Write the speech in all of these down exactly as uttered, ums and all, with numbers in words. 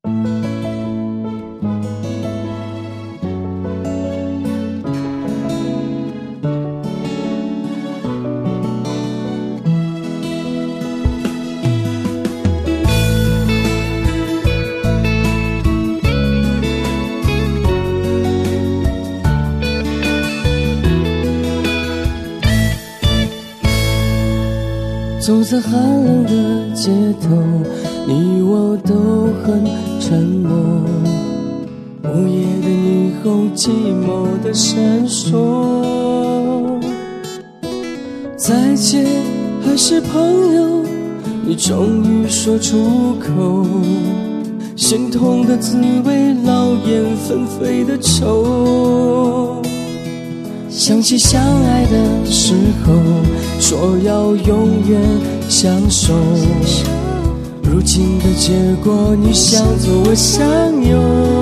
走在寒冷的街头，你我都很沉默，午夜的霓虹寂寞的闪烁。再见还是朋友，你终于说出口，心痛的滋味，劳燕分飞的愁。想起相爱的时候，说要永远相守，如今的结果，你想走我想有。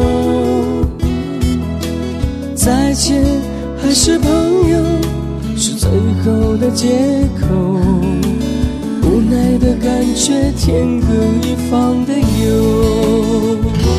再见还是朋友，是最后的借口，无奈的感觉，天各一方的忧。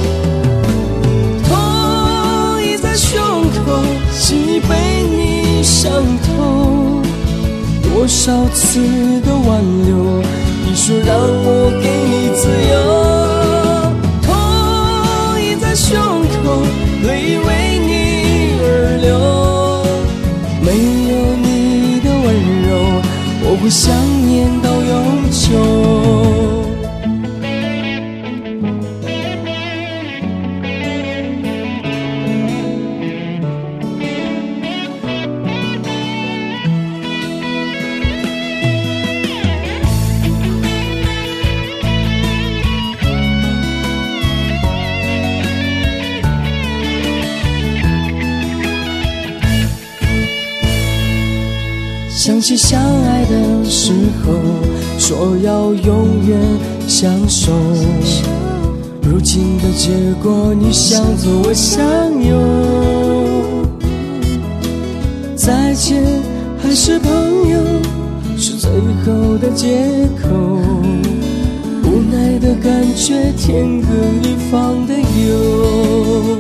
痛已在胸口，心已被你伤透，多少次的挽留，你说让我给你自由。痛已在胸口，泪为你而流，没有你的温柔，我会想念到永久。想起相爱的时候，说要永远相守，如今的结果，你想走我想有。再见还是朋友，是最后的借口，无奈的感觉，天各一方的忧。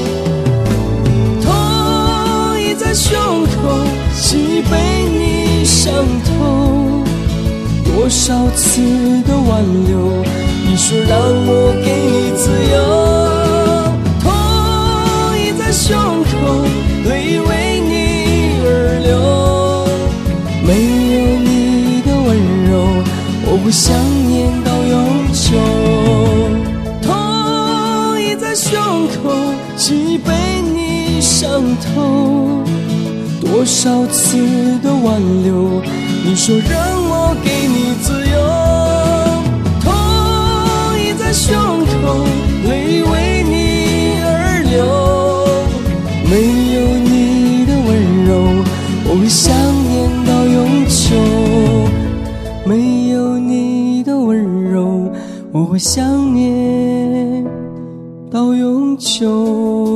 痛已在胸口，心已被你伤透，多少次的挽留，你说让我给你自由。痛已在胸口，泪为你而流，没有你的温柔，我会想念到永久。痛已在胸口，心已被你伤透，多少次的挽留，你说让我给你自由。痛已在胸口，泪为你而流，没有你的温柔，我会想念到永久。没有你的温柔，我会想念到永久。